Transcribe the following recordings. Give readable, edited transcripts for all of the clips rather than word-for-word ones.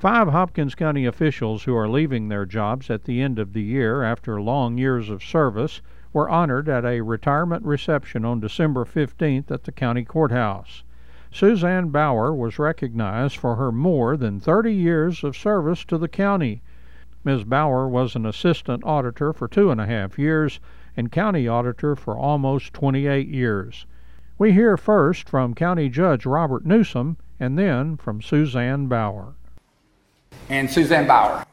5 Hopkins County officials who are leaving their jobs at the end of the year after long years of service were honored at a retirement reception on December 15th at the county courthouse. Suzanne Bauer was recognized for her more than 30 years of service to the county. Ms. Bauer was an assistant auditor for 2.5 years and county auditor for almost 28 years. We hear first from County Judge Robert Newsom and then from Suzanne Bauer. And Suzanne Bauer.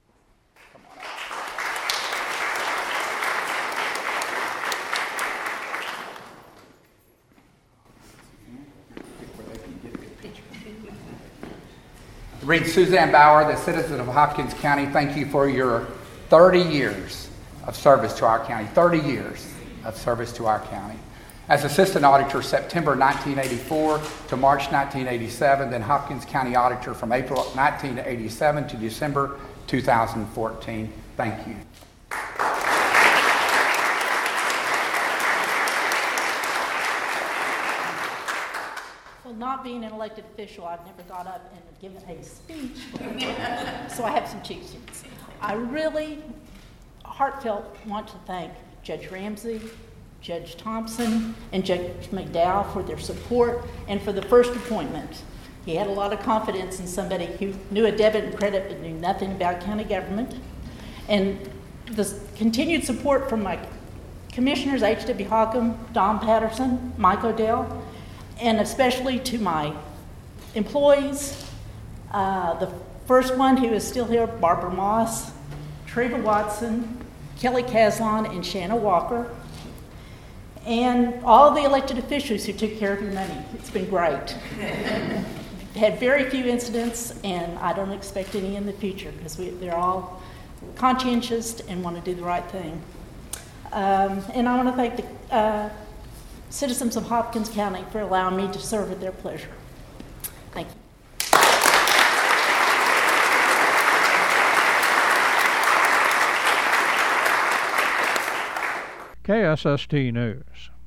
Read Suzanne Bauer, the citizen of Hopkins County. Thank you for your 30 years of service to our county. 30 years of service to our county. As Assistant Auditor, September 1984 to March 1987, then Hopkins County Auditor from April 1987 to December 2014. Thank you. Well, not being an elected official, I've never got up and given a speech before, so I have some cheat sheets. I really heartfelt want to thank Judge Ramsey, Judge Thompson, and Judge McDowell for their support and for the first appointment. He had a lot of confidence in somebody who knew a debit and credit but knew nothing about county government. And the continued support from my commissioners, H.W. Hockham, Don Patterson, Mike Odell, and especially to my employees. The first one who is still here, Barbara Moss, Treva Watson, Kelly Caslon, and Shanna Walker. And all the elected officials who took care of your money. It's been great. Had very few incidents, and I don't expect any in the future because they're all conscientious and want to do the right thing. And I want to thank the citizens of Hopkins County for allowing me to serve at their pleasure. Thank you. KSST News.